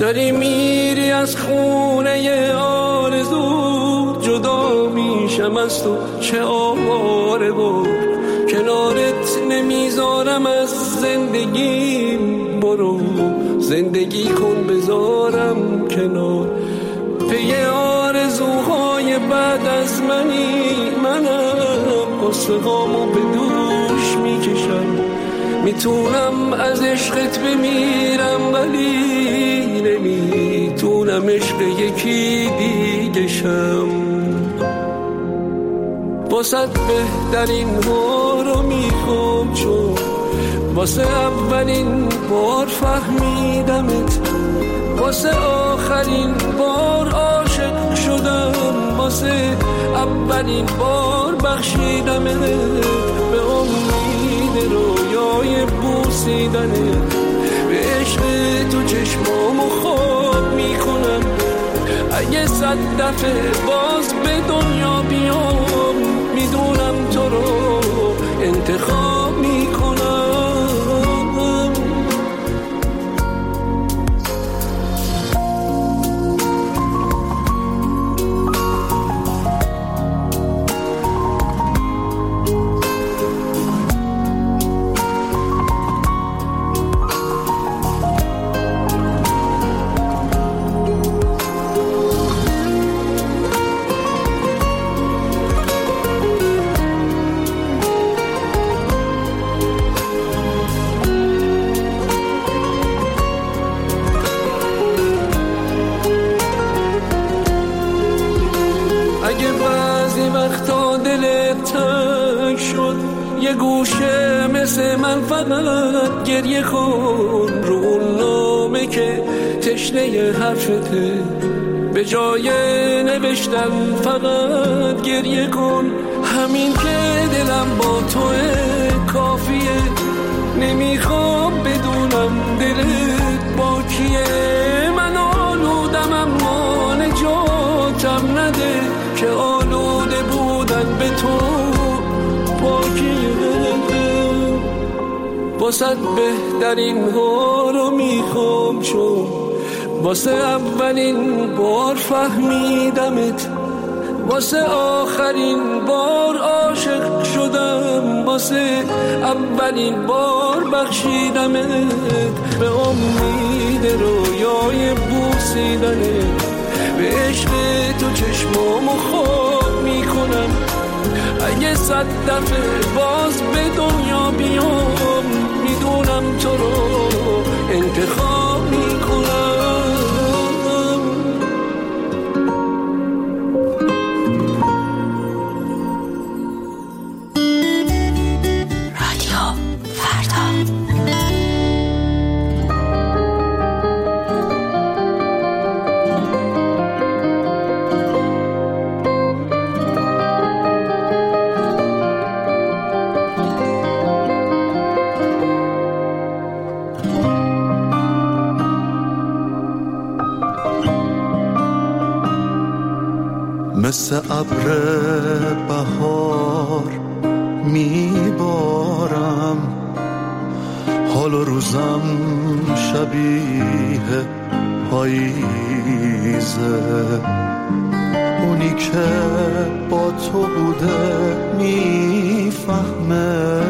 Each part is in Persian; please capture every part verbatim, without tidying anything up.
داری میری از خونه آرزو، جدا میشم از تو چه آواره بود، کنارت نمیذارم از زندگیم، برو زندگی کن بذارم کنار. پی آرزوهای بعد از منی، منم قصه‌هامو به دوش میکشم، میتونم از عشقت بمیرم ولی نمیتونم عشق یکی دیگه شم. واسه بهترین ها رو میخوام، چون واسه اولین بار فهمیدمت، واسه آخرین بار عاشق شدم، واسه اولین بار بخشیدمت، به امید رویای بوسیدنت، به عشق تو چشمامو خواب میکنم. اگه صد دفعه باز به دنیا بیام، میدونم تو رو انتخاب میکنم. یه گوشه مثل من فقط گریه کن، رو اون نامه که تشنه حرفته، به جای نوشتن فقط گریه کن. همین که دلم با توه کافیه، نمیخوام بدونم دلت با کیه. من آلودم اما نجاتم نده، که آلوده بودن به تو پاکیه. واسه بهترین ها رو میخوام، چون واسه اولین بار فهمیدمت، واسه آخرین بار عاشق شدم، واسه اولین بار بخشیدمت، به امید رویای بوسیدنت، به عشق تو چشمامو خواب میکنم. اگه صد دفعه باز به دنیا بیام، میدونم تو رو انتخاب میکنم. رادیو فردا. مثل ابر بهار میبارم، حال و روزم شبیه پاییزه. اونی که با تو بوده میفهمه،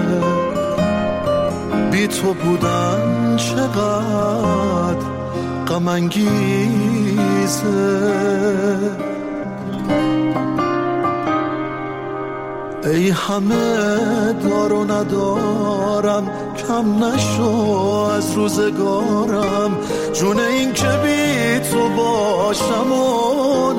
بی تو بودن چقدر غم انگیزه. ای همه دار و ندارم، کم نشو از روزگارم، جون این که بی تو باشم و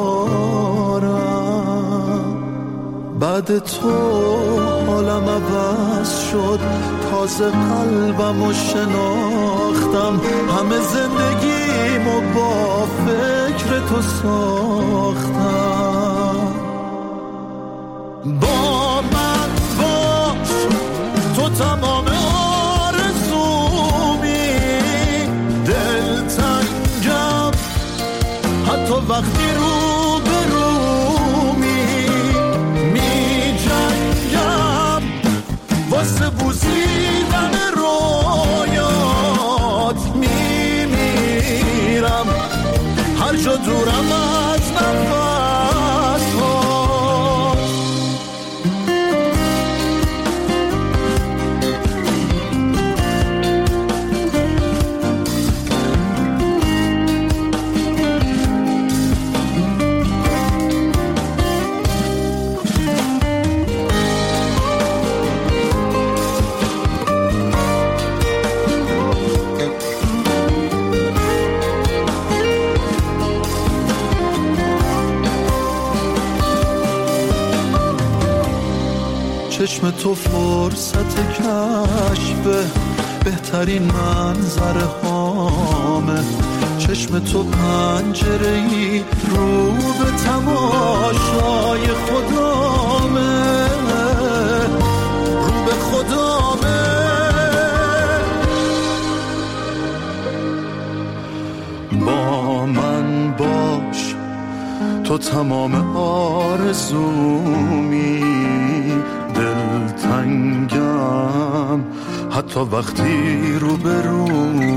ندارم. بعد تو حالم عوض شد، تازه قلبم و شناختم، همه زندگیمو با فکر تو ساختم. با من باش تو تمام آرزومی، دلتنگم حتی وقتی رو به رومی، می جنگم واسه بوسیدن رویات، می میرم چشم تو فرصت کشف بهترین منظره هامه، چشم تو پنجره‌ای رو به تماشای خدامه، رو به خدامه. با من باش تو تمام آرزومی، دلتنگم حتی وقتی رو به رومی،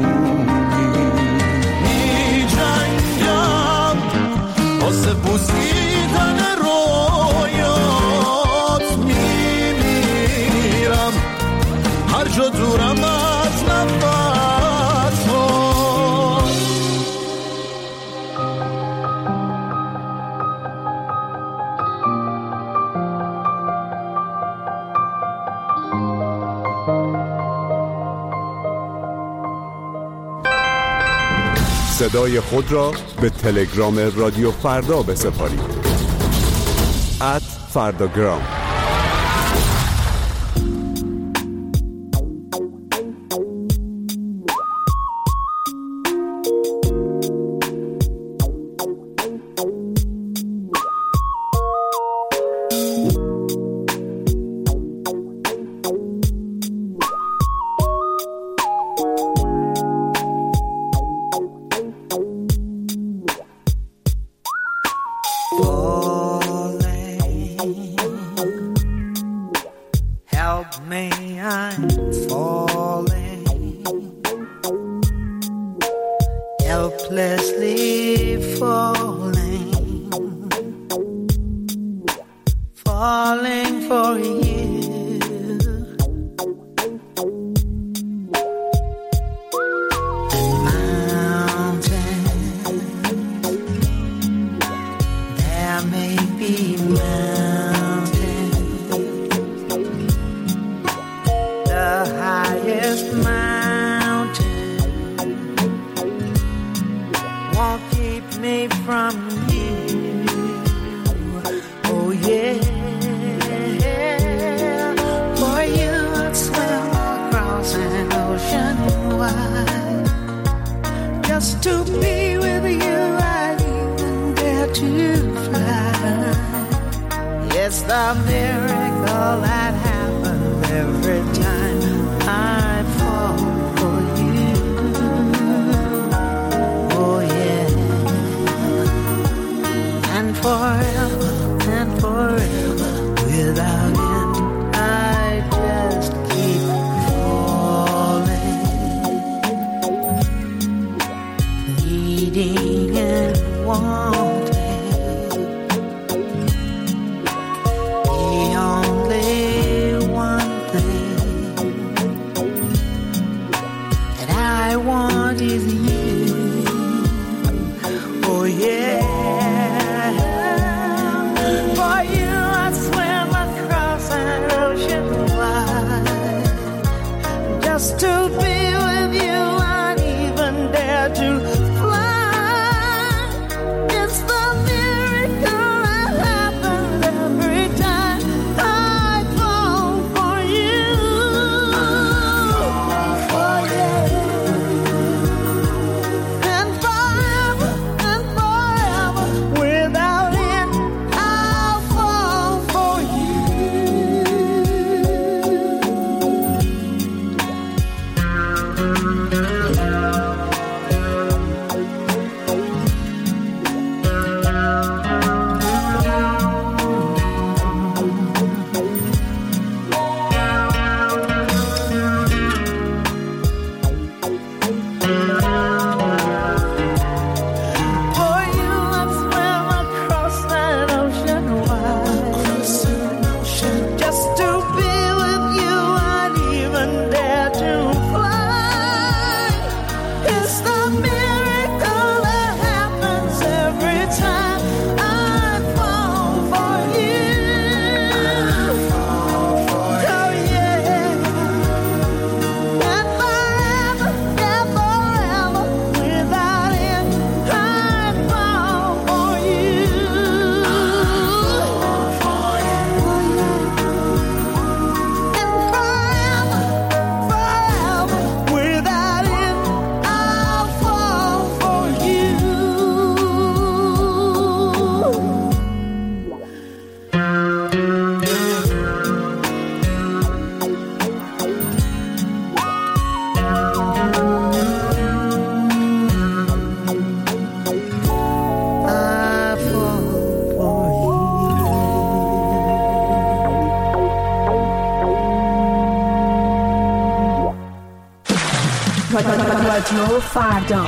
می جنگم واسه بوسیدن رویات، می میرم هر جا دورم از نفس. صدای خود را به تلگرام رادیو فردا بسپارید. ات فرداگرام. The only one thing رادیو فردا.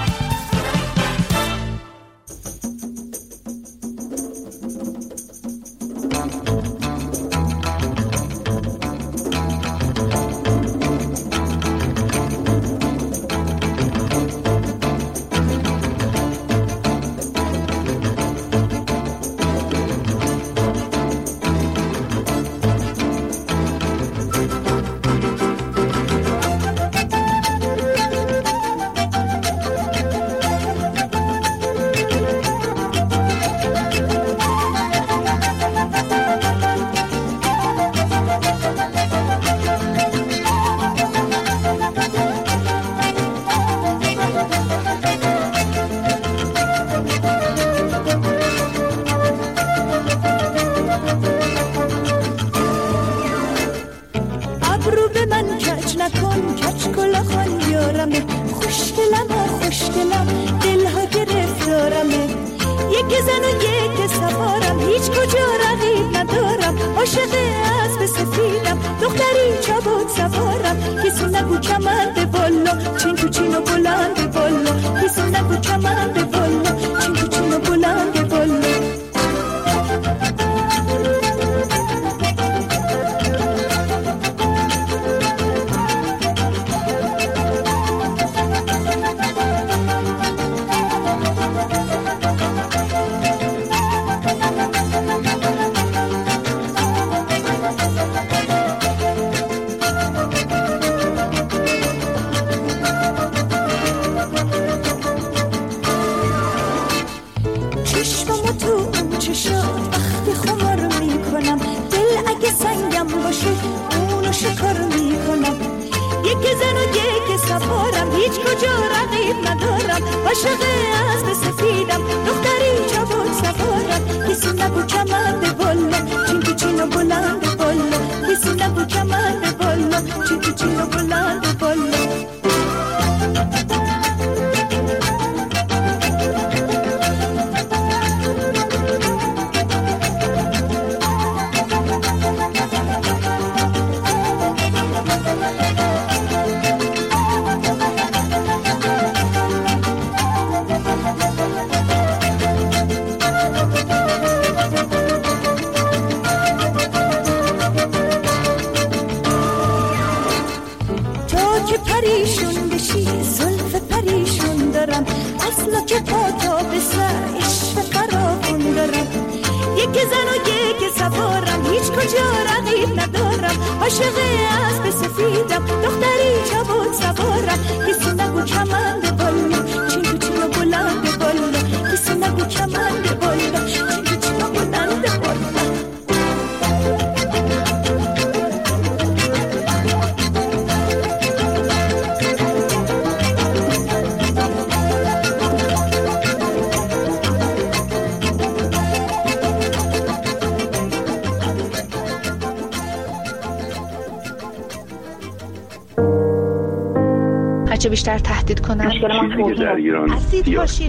هرچه بیشتر تهدید کنن چیزی که در ایران سیاسی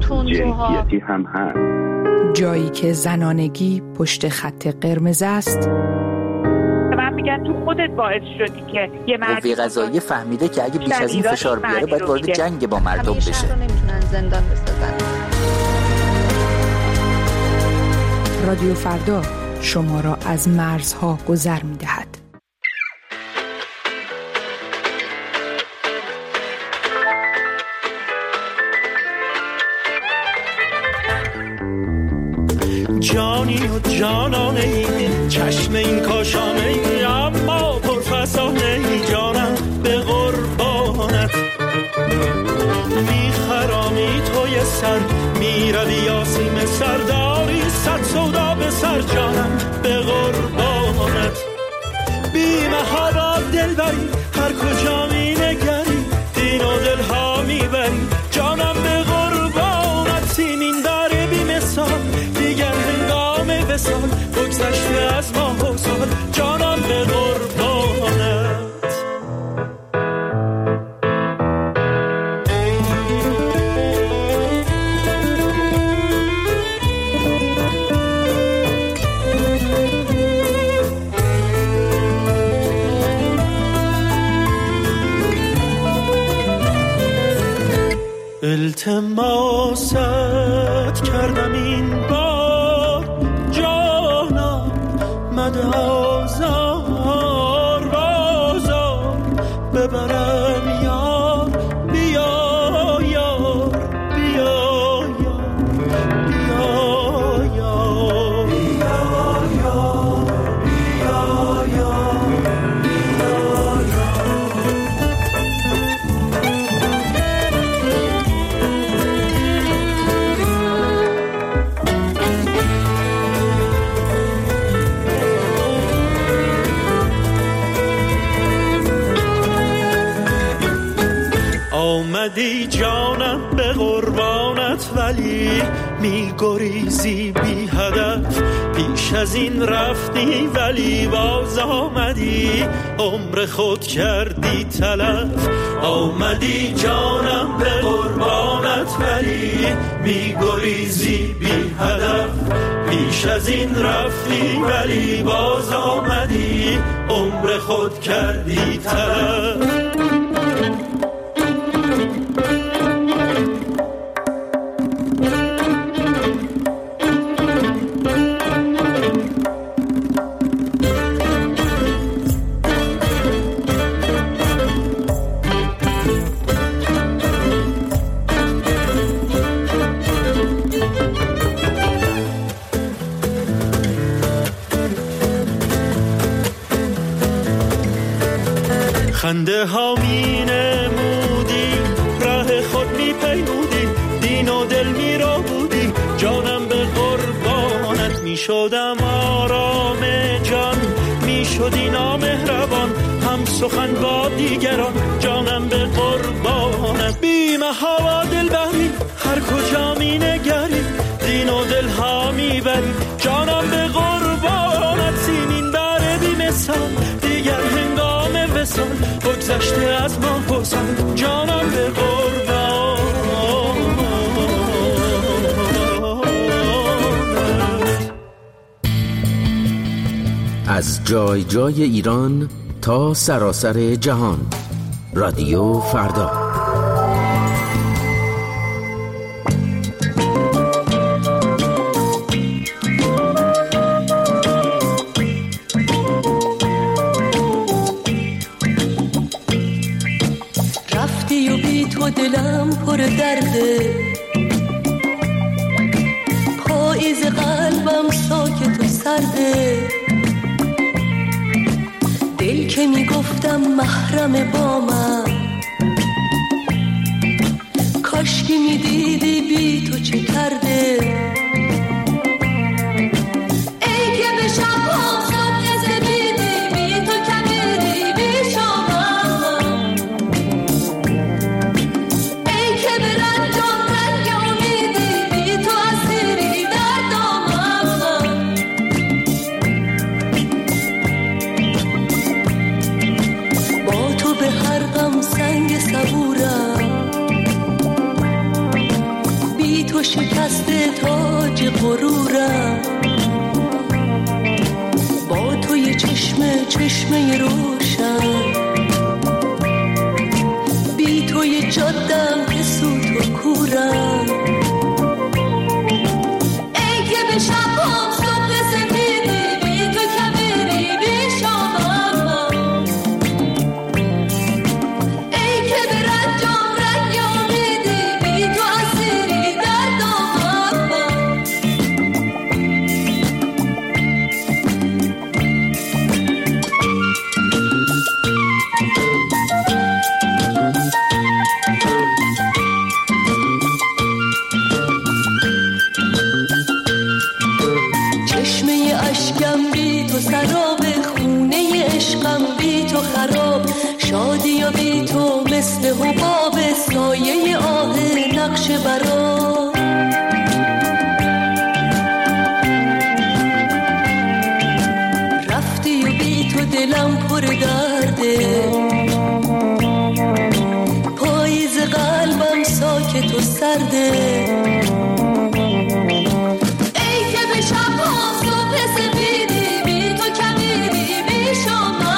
جنسیتی هم هست. جایی که زنانگی پشت خط قرمز است. من میگن تو خودت باعث شدی که یه مرد قوه قضاییه فهمیده که اگه بیش از این فشار بیاره باید وارد جنگ با مردم بشه. نمیتونن زندان بسازن. رادیو فردا شما را از مرزها گذر می‌دهد. جانی و جانانه ای چشم این کاشانه ای اما پرفسانه ای جانم به قربانت میخرامی توی سر میروی یاسیم سرداری صد سودا به سر جانم به قربانت بی محابا دل بری هر کجا می نگری دین و دل ها میبری جانم به قربانت سیمین داره بی مثال دیگر هنگام وصال بگذشته از ماه و سال جانم به قربانت التماست کردم این بار جانم مده آزار بازار ببرم یار بیا یار بیا یار بیا یار بیا یار بیا یار آمدی جانم به قربانت ولی می گریزی بی هدف پیش از این رفتی ولی باز آمدی عمر خود کردی تلف آمدی جانم به قربانت ولی می گریزی بی هدف پیش از این رفتی ولی باز آمدی عمر خود کردی تلف خنده ها می نمودی راه خود می پیمودی دین و دل می را بودی جانم به قربانت می شدم آرام جان می شدی نامهربان هم سخن با دیگران جانم به قربانت بی محابا دل بری هر کجا می نگری دین و دل ها می بری جانم به قربانت سیمین بره بی مثال دیگر هنگام وصال بگذشته از ما حسن جانم به قربان از جای جای ایران تا سراسر جهان رادیو فردا دلم پر درده پاییز قلبم ساکت و سرده دل که میگفتم محرم با من کاشکی میدیدی بی تو چه کرده ای که به شب ها صبح زدیدی بی تو کمیدی بی شما سنگ صبورم بی تو شکست تاج غرورم با تو یه چشمه چشمه روشن بی تو یه جادم که سوت و کورم ای که به شبام صبح سفیدی بی تو کبیری بی شامم شادی و بی تو مثل حباب سایه آه نقش برا رفتی و بی تو دلم پر درده پاییز قلبم ساکت و سرده ای که به شب ها صبح سفیدی بی تو کمیدی بی شما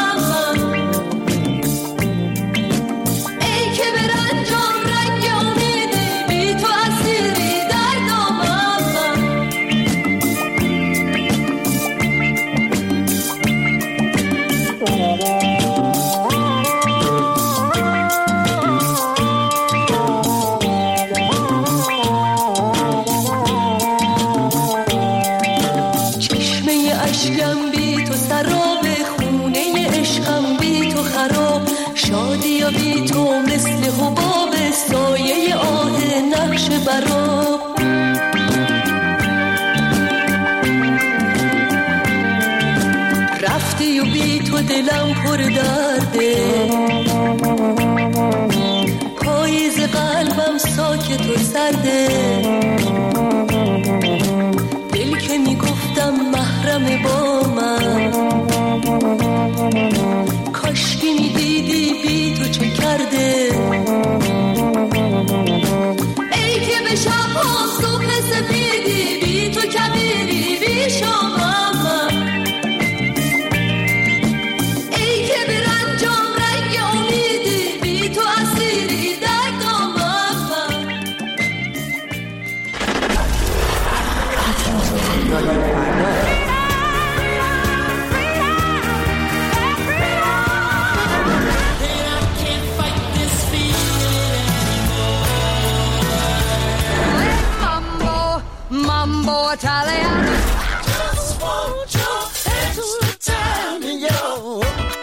ای که به رنجام رنگ امیدی بی میرم بی تو سراب، خونه عشقم بی تو خراب، شادی و بی تو مثل حباب، سایه آه نقش براب. رفتی و بی تو دلم پر درده، پاییز قلبم ساکت و سرده، دل که میگفتم محرم با من، کاشکی میدیدی بی تو چه کرده. ای که به شبها صبح سپیدی، بی تو کبیری بی شامم، ای که به رنجام رنگ امیدی، بی تو اسیری در دامم. Mambo Italian. Just want your extra time in your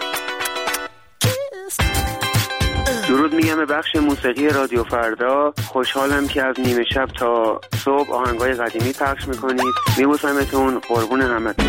kiss. درود میگم به بخش موسیقی رادیو فردا. خوشحالم که از نیمه شب تا صبح آهنگای قدیمی پخش میکنید. میبوسمتون، قربون همتون.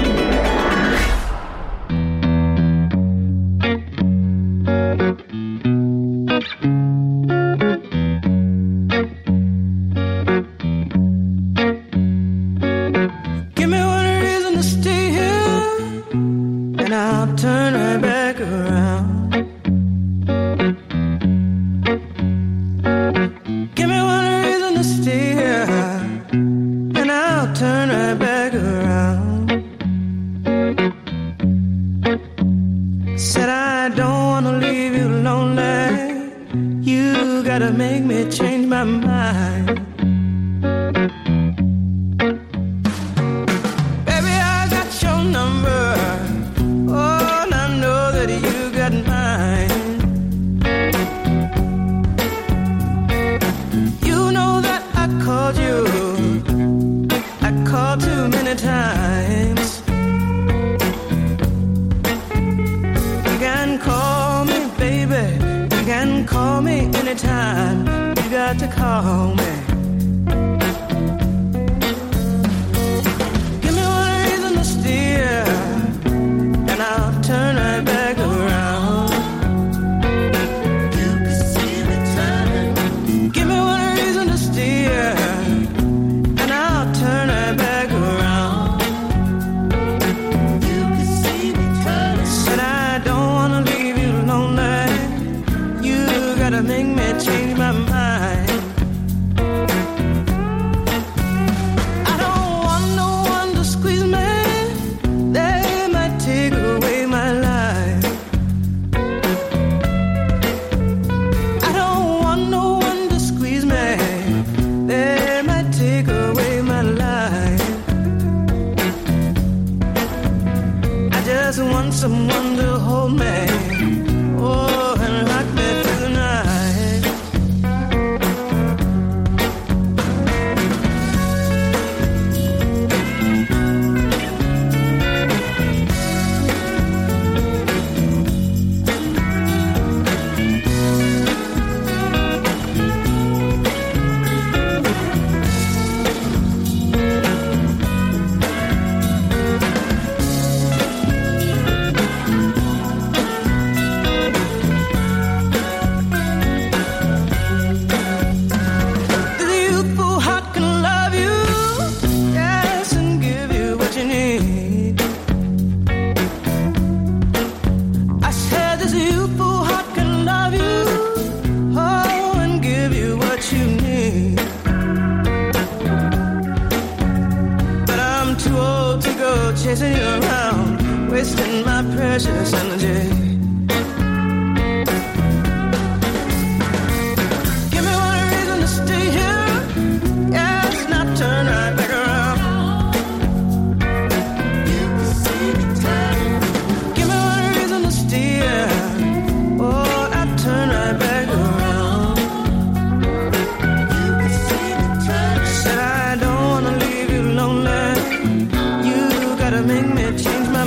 Make me change my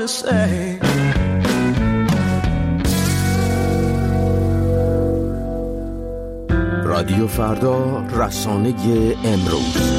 to say. رادیو فردا، رسانه امروز.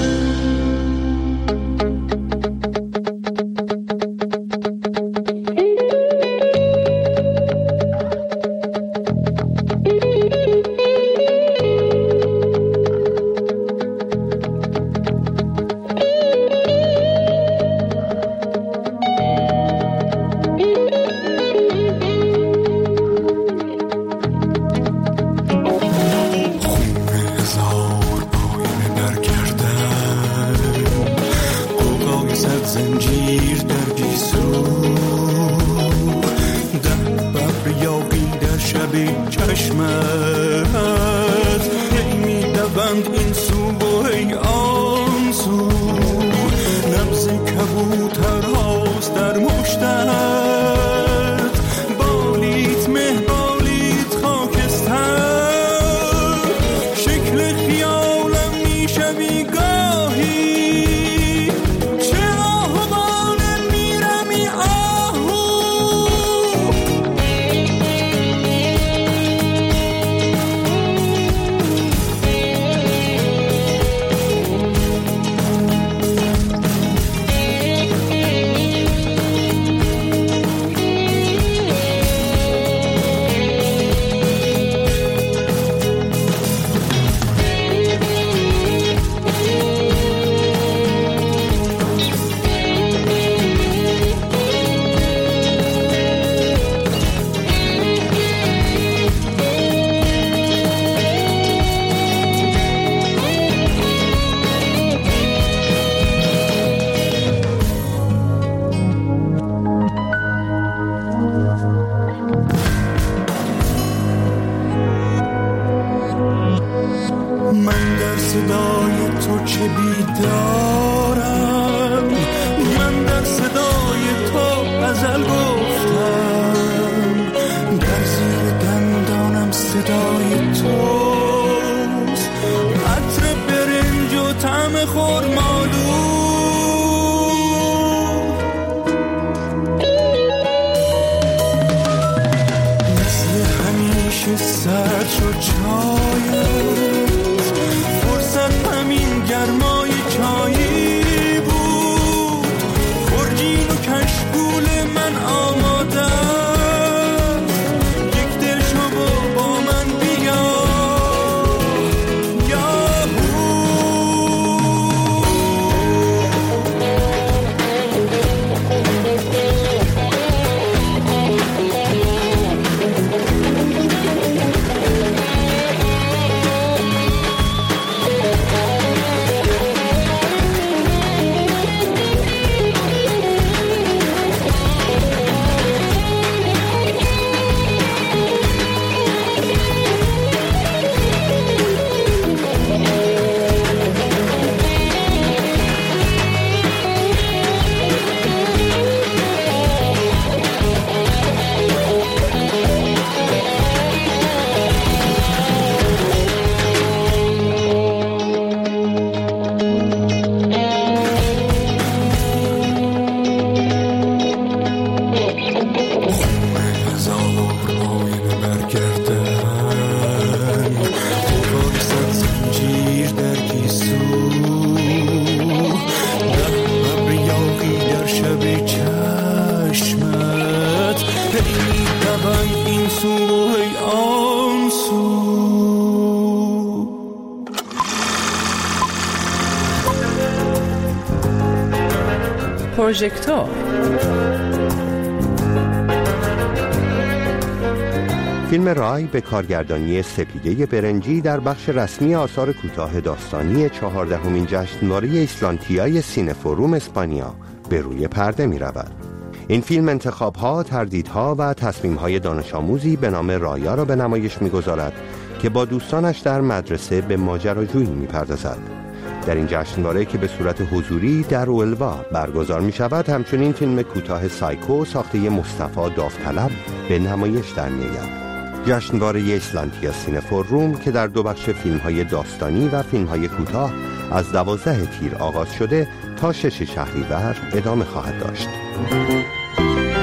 پروژکتور. فیلم رای به کارگردانی سپیده برنجی در بخش رسمی آثار کوتاه داستانی چهاردهمین جشنواره ایسلانتیای سینفوروم اسپانیا به روی پرده می رود. این فیلم انتخاب‌ها، تردیدها و تصمیم‌های دانش آموزی به نام رایا را به نمایش می‌گذارد که با دوستانش در مدرسه به ماجراجویی می‌پردازد. در این جشنواره که به صورت حضوری در اولوا برگزار می‌شود، همچنین فیلم کوتاه سایکو ساخته مصطفی داوطلب به نمایش در می‌آید. جشنواره ایسلانتیا سینفوروم که در دو بخش فیلم‌های داستانی و فیلم‌های کوتاه از دوازده تیر آغاز شده تا شش شهریور ادامه خواهد داشت.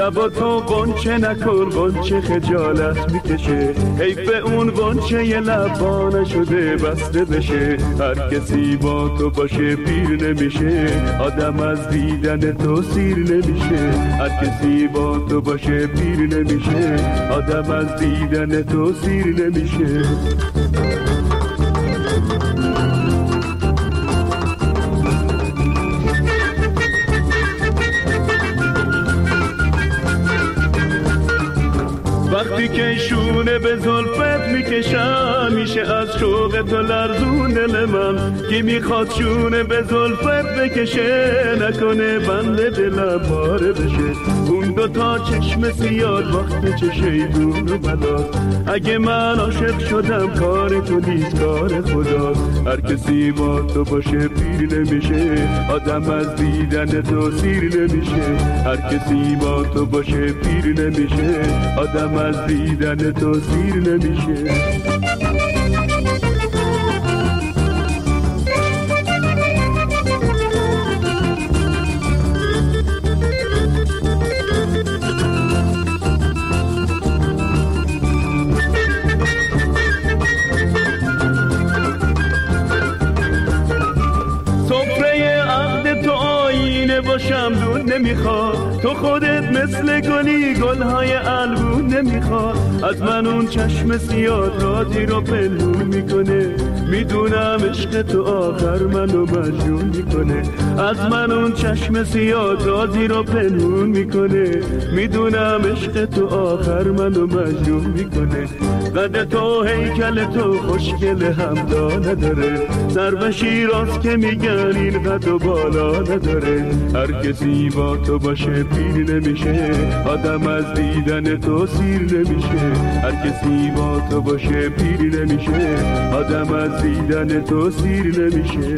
لباتو قنچه نکن قنچه خجالت میکشه حیف اون قنچه یه لبا نشده بسته بشه هر کسی با تو باشه پیر نمیشه آدم از دیدن تو سیر نمیشه هر کسی با تو باشه پیر نمیشه آدم از دیدن تو سیر نمیشه وقتی که شونه به زلفت میکشم میشه از شوق تو لرزون دل من کی میخواد شونه به زلفت بکشه نکنه بنده دلم پاره بشه اون دوتا چشم سیاد وقت چشه دون و بلاست اگه من عاشق شدم کار تو نیست کار خداست هر کسی با تو باشه پیر نمیشه آدم از دیدن تو سیر نمیشه هر کسی با تو باشه پیر نمیشه آدم از دیدن تو سیر نمیشه باشم دون نمیخواد تو خودت مثل گلی گلهای الگون نمیخواد از من اون چشم سیاد رازی رو پنهون میکنه میدونم عشق تو آخر منو مجنون میکنه از من اون چشم سیاد رازی رو پنهون میکنه میدونم عشق تو آخر منو مجنون میکنه قد تو هیکل تو خوشگل همدا نداره سر و شیراز که میگن این قد و بالا نداره هر کسی با تو باشه پیر نمیشه آدم از دیدن تو سیر نمیشه هر کسی با تو باشه پیر نمیشه آدم از دیدن تو سیر نمیشه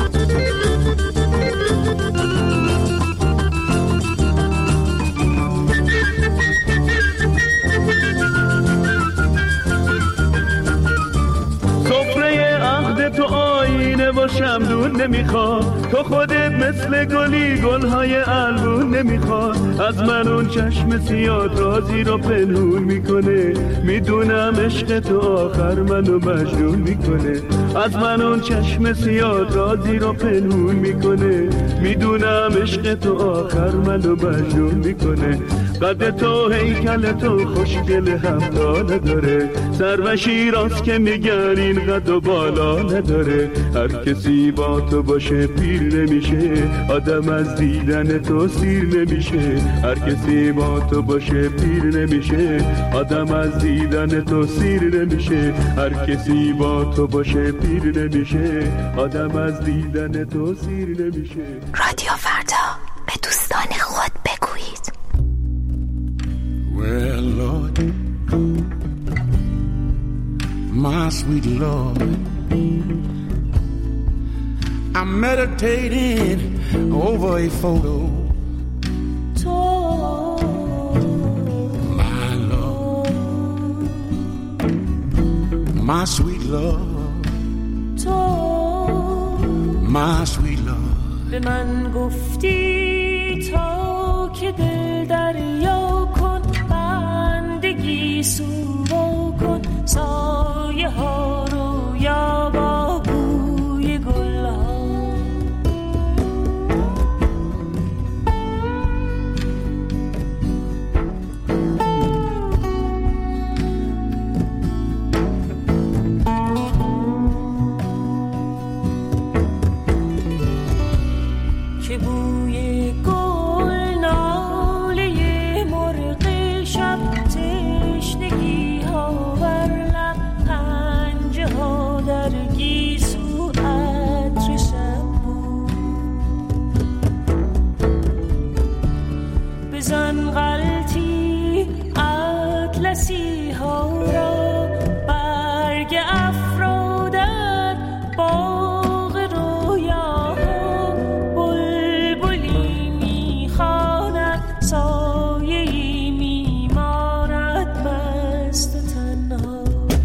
تو آینه باشم دون نمیخواد تو خودت مثل گلی گلهای الگون نمیخواد از من اون چشم سیاد رازی رو پنهون میکنه میدونم عشق تو آخر منو مجنون میکنه از من اون چشم سیاد رازی رو پنهون میکنه میدونم عشق تو آخر منو مجنون میکنه قد تو هیکل تو خوشگل همتا نداره سر و شیراز که میگن این قد و بالا نداره هر کسی با تو باشه پیر نمیشه آدم از دیدن تو سیر نمیشه هر کسی با تو باشه پیر نمیشه آدم از دیدن تو سیر نمیشه هر کسی با تو باشه پیر نمیشه آدم از دیدن تو سیر نمیشه رادیو فردا به دوستان خود بگویید Well, Lord, my sweet Lord, I'm meditating over a photo. My Lord, my sweet Lord, my sweet Lord. به من گفتی تا که دل دریا کن بندگی سو کن سایه ها رو یا با بوی گل ها که بوی گل ناله مرغ شب تشنگی ها بر لب پنجه ها در گیسو عطر شب بود بزن غلطی اطلسی ها را برگ افرادت باغ رویاها بلبلی میخواند سایه‌ای میماند مست و تنها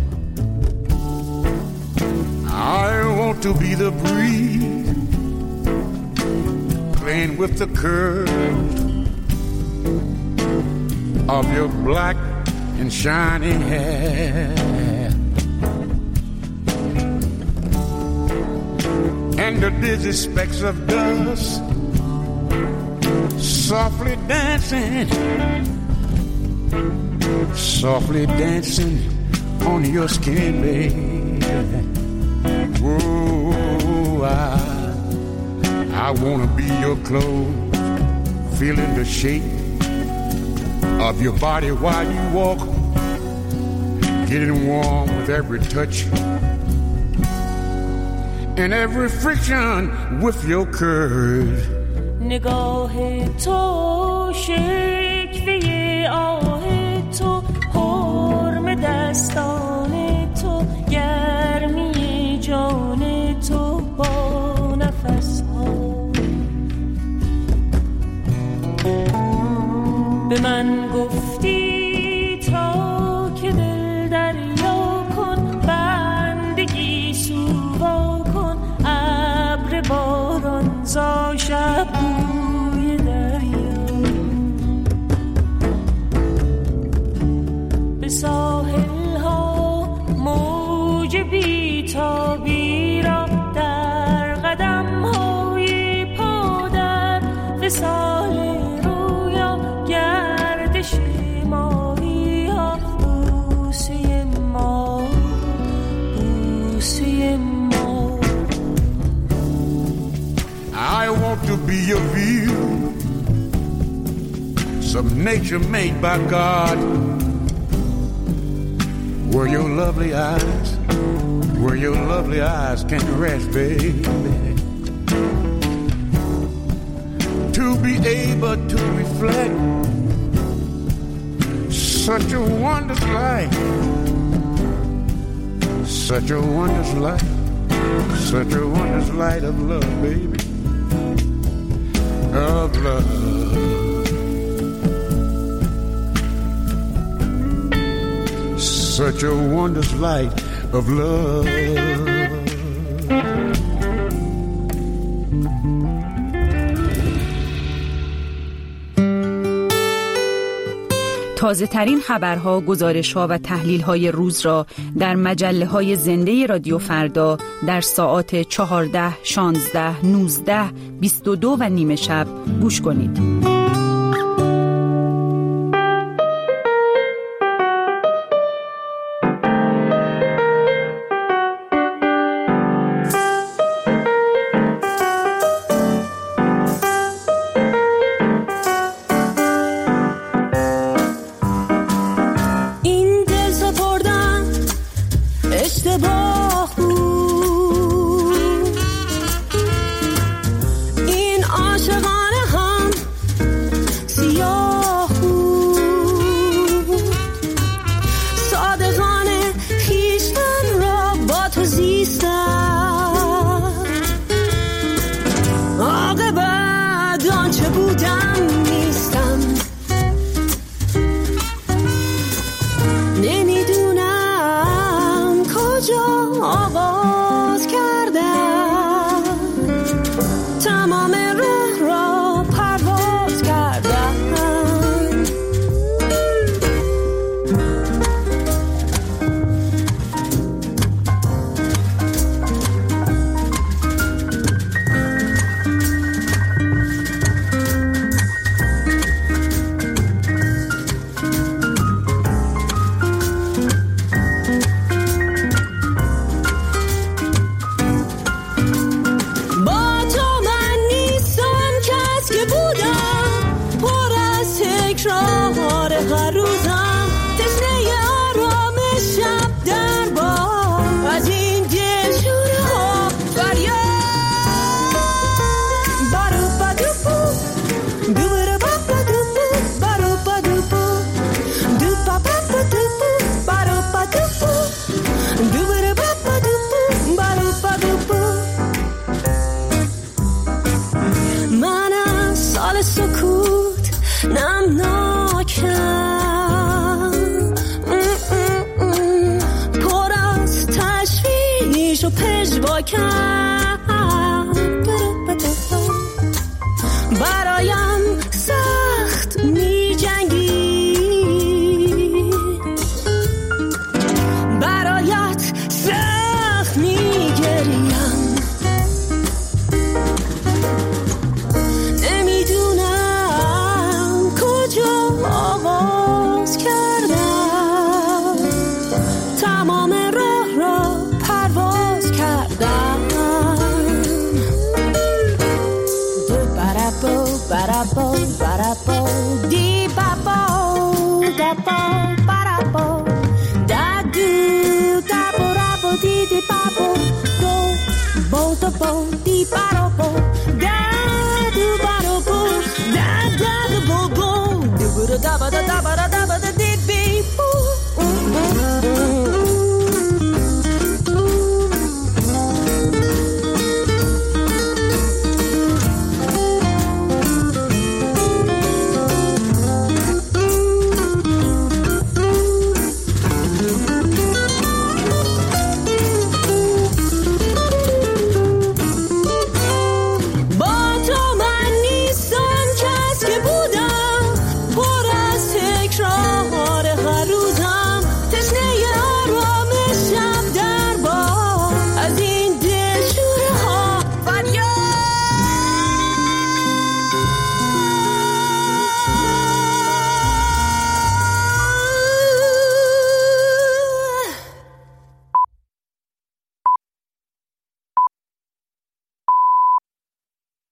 I want to be the breeze playing with the current of your black and shiny hair. And the dizzy specks of dust softly dancing, softly dancing on your skin, baby. Whoa, I, I wanna be your clothes, feeling the shape of your body while you walk, getting warm with every touch and every friction with your curves. نگاه تو شکوه آه تو حرم دستان تو گرمی جان تو با نفس ها به من گفتی تا که دل دریا کن بندگی سووا کن ابر باران زا شب بوی دریا به ساحل ها موج بی‌تابی را در قدم های پا در وصال رویا گردش ماهی ها بوسه ما بوسه ما. I want to be your view, some nature made by God, where your lovely eyes, where your lovely eyes can rest, baby. To be able to reflect such a wondrous light, such a wondrous light, such a wondrous light of love, baby. Of love, such a wondrous light of love. تازه ترین خبرها، گزارش‌ها و تحلیل‌های روز را در مجله‌های زنده رادیو فردا در ساعات چهارده، شانزده، نوزده، بیست و دو و نیمه شب گوش کنید. برایم سخت می جنگی ba-da-bo, ba-da-bo, dee-ba-bo, da-bo, ba-da-bo, da-do, da-bo-da-bo, dee-dee-ba-bo, do, bo-da-bo, dee-ba-da-bo.